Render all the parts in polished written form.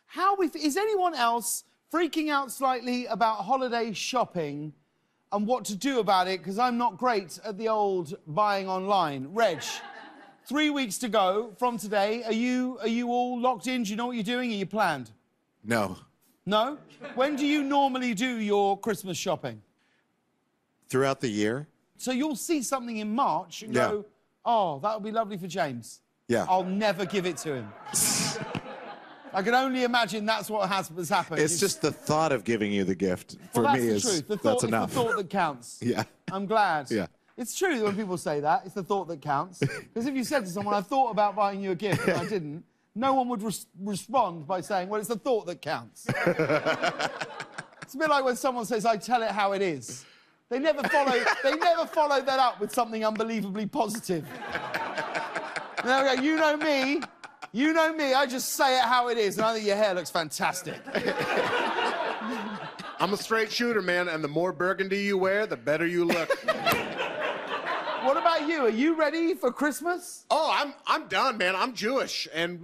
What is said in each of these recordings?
Is anyone else freaking out slightly about holiday shopping and what to do about it? Because I'm not great at the old buying online. Reg, 3 weeks to go from today. Are you all locked in? Do you know what you're doing? Are you planned? No. No? When do you normally do your Christmas shopping? Throughout the year? So you'll see something in March and go, oh, that would be lovely for James. Yeah. I'll never give it to him. I can only imagine that's what has happened. It's just the thought of giving you the gift for me is that's the truth. that's enough. It's the thought that counts. Yeah. I'm glad. Yeah. It's true when people say that. It's the thought that counts. Because if you said to someone, I thought about buying you a gift and I didn't, no one would respond by saying, well, it's the thought that counts. It's a bit like when someone says, I tell it how it is. They never follow that up with something unbelievably positive. And they'll go, you know me, I just say it how it is, and I think your hair looks fantastic. I'm a straight shooter, man, and the more burgundy you wear, the better you look. What about you? Are you ready for Christmas? Oh, I'm done, man. I'm Jewish, and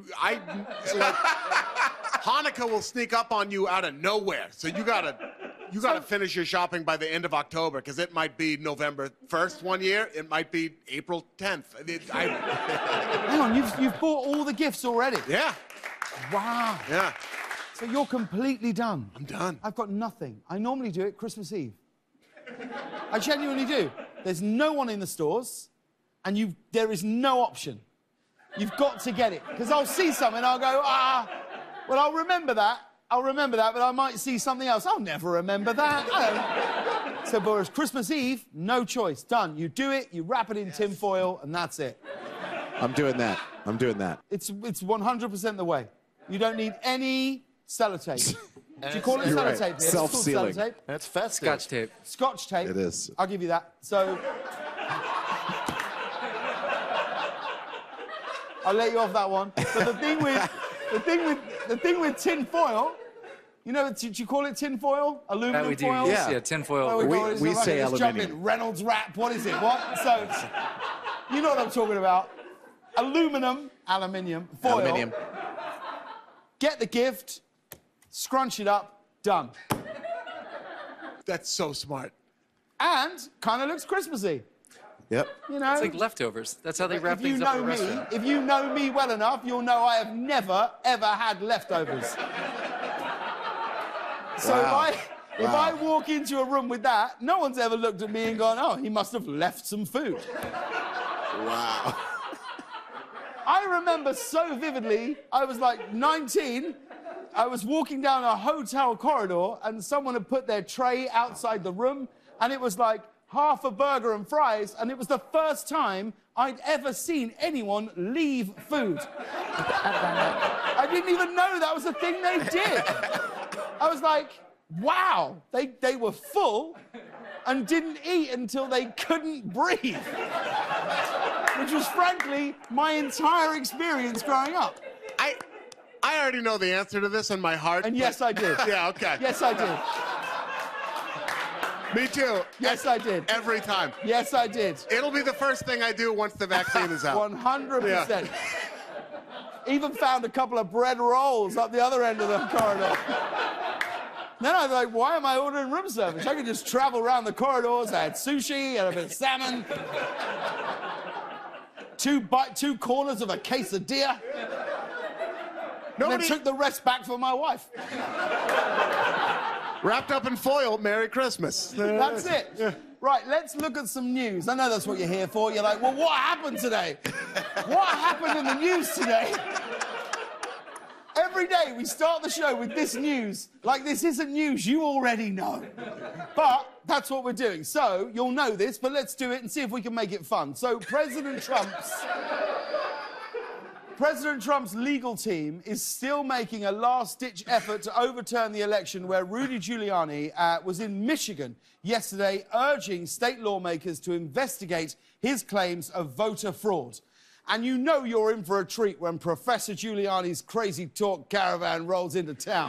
Hanukkah will sneak up on you out of nowhere. So you gotta finish your shopping by the end of October, because it might be November 1st one year, it might be April 10th. Hang on, you've bought all the gifts already? Yeah. Wow. Yeah. So you're completely done? I'm done. I've got nothing. I normally do it Christmas Eve. I genuinely do. There's no one in the stores, and there is no option. You've got to get it. Because I'll see something and I'll go, well, I'll remember that, but I might see something else. I'll never remember that. So, whereas Christmas Eve, no choice. Done. You do it, you wrap it in tin foil, and that's it. I'm doing that. It's 100% the way. You don't need any sellotape. Do you call it sellotape? Right. Self-sealing. Sellotape. That's festive. Scotch tape. Scotch tape. It is. I'll give you that. So... I'll let you off that one. But the thing with tin foil, you know, do you call it tin foil? Aluminum we do. foil? Yeah, tin foil. We say Let's jump in. aluminium. Reynolds wrap. What is it? What? So, you know what I'm talking about. Aluminium foil. Aluminium. Get the gift, scrunch it up, done. That's so smart. And kind of looks Christmassy. Yep. You know? It's like leftovers. That's how they wrap things up at a restaurant. If you know me well enough, you'll know I have never, ever had leftovers. So if I walk into a room with that, no one's ever looked at me and gone, oh, he must have left some food. Wow. I remember so vividly, I was like 19, I was walking down a hotel corridor and someone had put their tray outside the room and it was like half a burger and fries, and it was the first time I'd ever seen anyone leave food. I didn't even know that was a thing they did. I was like, wow, they were full and didn't eat until they couldn't breathe. Which was, frankly, my entire experience growing up. I already know the answer to this in my heart. And yes, I did. Yeah, okay. Yes, I did. Me too. Yes, I did. Every time. Yes, I did. It'll be the first thing I do once the vaccine is out. 100%. Yeah. Even found a couple of bread rolls up the other end of the corridor. Then I was like, why am I ordering room service? I could just travel around the corridors. I had sushi and a bit of salmon. Two corners of a quesadilla. And then took the rest back for my wife. Wrapped up in foil, Merry Christmas. That's it. Yeah. Right, let's look at some news. I know that's what you're here for. You're like, well, what happened today? What happened in the news today? Every day we start the show with this news. Like this isn't news, you already know. But that's what we're doing. So, you'll know this, but let's do it and see if we can make it fun. So, President Trump's legal team is still making a last-ditch effort to overturn the election where Rudy Giuliani was in Michigan yesterday urging state lawmakers to investigate his claims of voter fraud. And you know you're in for a treat when Professor Giuliani's crazy talk caravan rolls into town.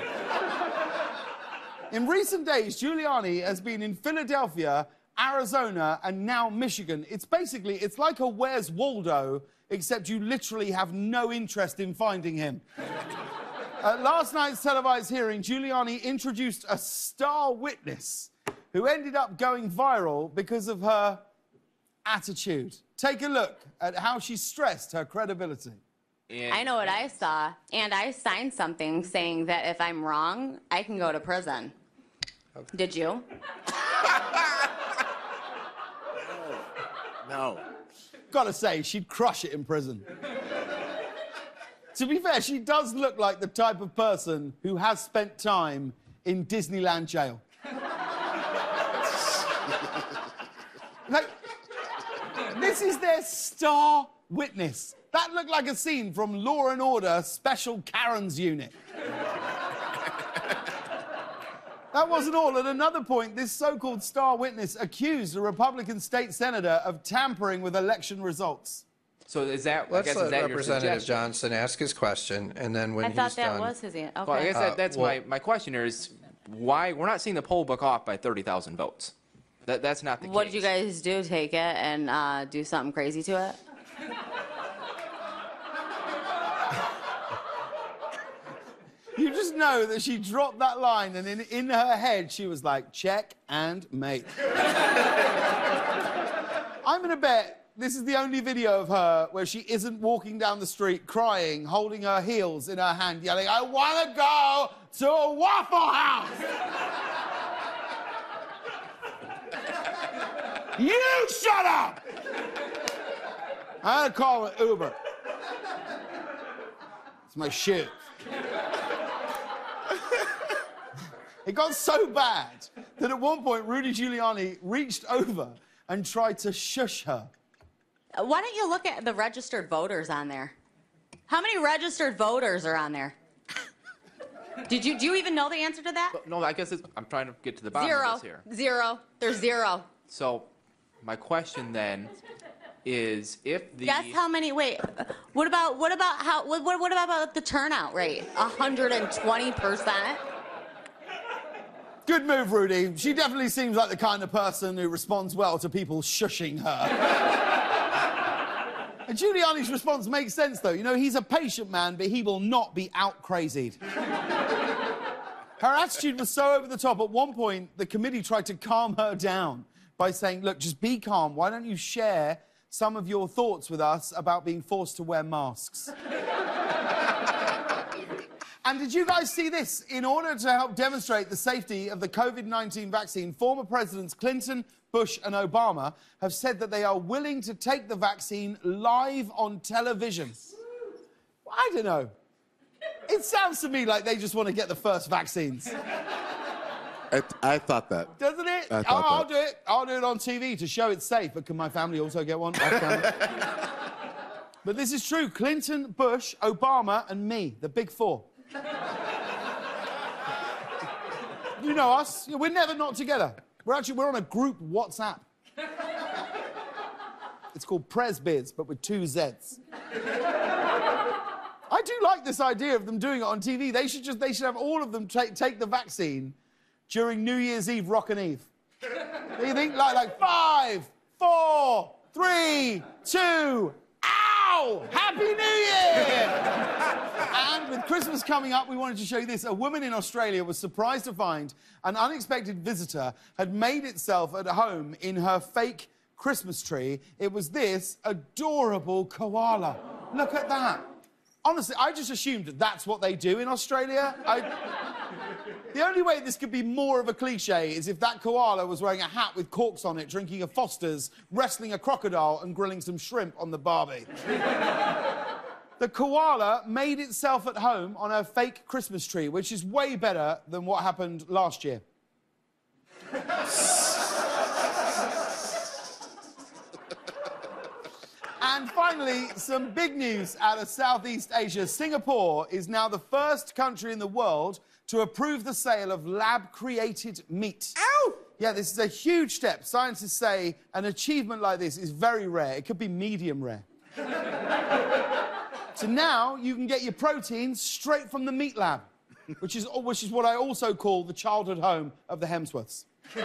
In recent days, Giuliani has been in Philadelphia, Arizona, and now Michigan. It's like a Where's Waldo, except you literally have no interest in finding him. At last night's televised hearing, Giuliani introduced a star witness who ended up going viral because of her attitude. Take a look at how she stressed her credibility. I know what I saw, and I signed something saying that if I'm wrong, I can go to prison. Did you? No. Gotta say, she'd crush it in prison. To be fair, she does look like the type of person who has spent time in Disneyland jail. Like, this is their star witness. That looked like a scene from Law & Order Special Karen's Unit. That wasn't all. At another point, this so-called star witness accused a Republican state senator of tampering with election results. So is that, Let's I guess, let is that your Representative suggestion? Johnson ask his question, and then when I he's thought that done... was his answer. Okay. Well, I guess that's well- my question here is why we're not seeing the poll book off by 30,000 votes. That's not the case. What did you guys do? Take it and do something crazy to it? You just know that she dropped that line, and in her head, she was like, check and mate. I'm gonna bet this is the only video of her where she isn't walking down the street crying, holding her heels in her hand, yelling, I wanna go to a Waffle House! You shut up! I'm gonna call an Uber. It's my shoes. It got so bad that at one point Rudy Giuliani reached over and tried to shush her. Why don't you look at the registered voters on there? How many registered voters are on there? Do you even know the answer to that? No, I guess I'm trying to get to the bottom Zero. of this here. Zero. There's zero. So my question then is if the... Guess how many? Wait. What about the turnout rate? 120%. Good move, Rudy. She definitely seems like the kind of person who responds well to people shushing her. And Giuliani's response makes sense, though. You know, he's a patient man, but he will not be out-crazied. Her attitude was so over the top, at one point, the committee tried to calm her down by saying, look, just be calm. Why don't you share some of your thoughts with us about being forced to wear masks? And did you guys see this? In order to help demonstrate the safety of the COVID-19 vaccine, former presidents Clinton, Bush and Obama have said that they are willing to take the vaccine live on television. I don't know. It sounds to me like they just want to get the first vaccines. I thought that. Doesn't it? I thought I'll that. do it. I'll do it on TV to show it's safe. But can my family also get one? Off camera? But this is true. Clinton, Bush, Obama and me, the big four. You know us. We're never not together. We're on a group WhatsApp. It's called Presbiz, but with 2 Zs. I do like this idea of them doing it on TV. They should have all of them take the vaccine during New Year's Eve Rockin' Eve. Do you think? Like 5, 4, 3, 2, ow! Happy New Year! And with Christmas coming up, we wanted to show you this. A woman in Australia was surprised to find an unexpected visitor had made itself at home in her fake Christmas tree. It was this adorable koala. Look at that. Honestly, I just assumed that's what they do in Australia. The only way this could be more of a cliche is if that koala was wearing a hat with corks on it, drinking a Foster's, wrestling a crocodile and grilling some shrimp on the barbie. The koala made itself at home on her fake Christmas tree, which is way better than what happened last year. And finally, some big news out of Southeast Asia. Singapore is now the first country in the world to approve the sale of lab-created meat. Ow! Yeah, this is a huge step. Scientists say an achievement like this is very rare. It could be medium rare. So now you can get your protein straight from the meat lab, which is what I also call the childhood home of the Hemsworths.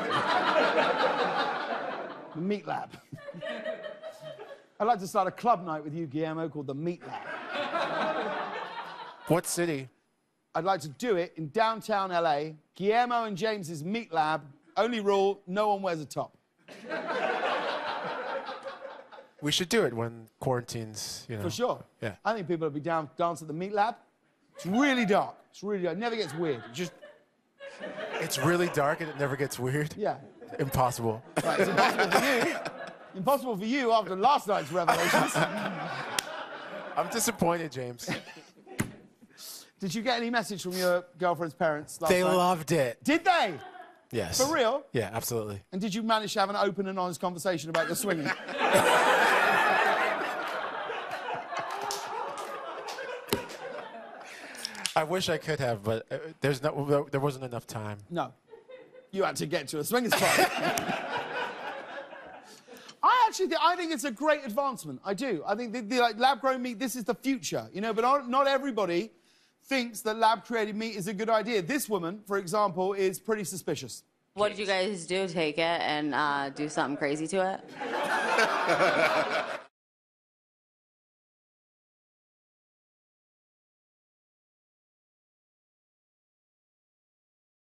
The meat lab. I'd like to start a club night with you, Guillermo, called the Meat Lab. What city? I'd like to do it in downtown LA, Guillermo and James's Meat Lab. Only rule, no one wears a top. We should do it when quarantine's, you know. For sure. Yeah. I think people will be down dance at the Meat Lab. It's really dark. It's really dark. It never gets weird. It's really dark and it never gets weird. Yeah. Impossible. Right, it's impossible for you. Impossible for you after last night's revelations. I'm disappointed, James. Did you get any message from your girlfriend's parents last They night? loved it. Did they? Yes. For real? Yeah, absolutely. And did you manage to have an open and honest conversation about your swinging? I wish I could have, but there wasn't enough time. No. You had to get to a swingers party. I think it's a great advancement. I do. I think the like, lab-grown meat, this is the future, you know, but not everybody thinks that lab-created meat is a good idea. This woman, for example, is pretty suspicious. What did you guys do? Take it and do something crazy to it?